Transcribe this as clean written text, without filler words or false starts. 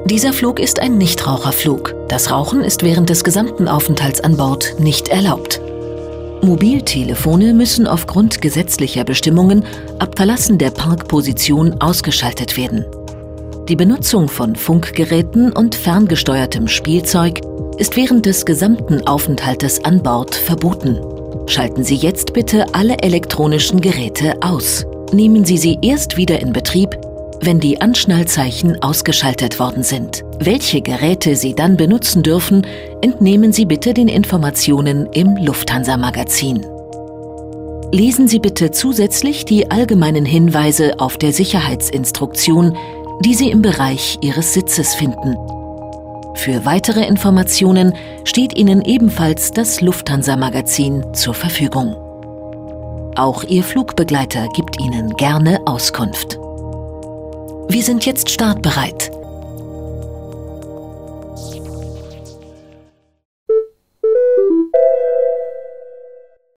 Dieser Flug ist ein Nichtraucherflug. Das Rauchen ist während des gesamten Aufenthalts an Bord nicht erlaubt. Mobiltelefone müssen aufgrund gesetzlicher Bestimmungen ab Verlassen der Parkposition ausgeschaltet werden. Die Benutzung von Funkgeräten und ferngesteuertem Spielzeug ist während des gesamten Aufenthaltes an Bord verboten. Schalten Sie jetzt bitte alle elektronischen Geräte aus. Nehmen Sie sie erst wieder in Betrieb, wenn die Anschnallzeichen ausgeschaltet worden sind. Welche Geräte Sie dann benutzen dürfen, entnehmen Sie bitte den Informationen im Lufthansa-Magazin. Lesen Sie bitte zusätzlich die allgemeinen Hinweise auf der Sicherheitsinstruktion, die Sie im Bereich Ihres Sitzes finden. Für weitere Informationen steht Ihnen ebenfalls das Lufthansa-Magazin zur Verfügung. Auch Ihr Flugbegleiter gibt Ihnen gerne Auskunft. Wir sind jetzt startbereit.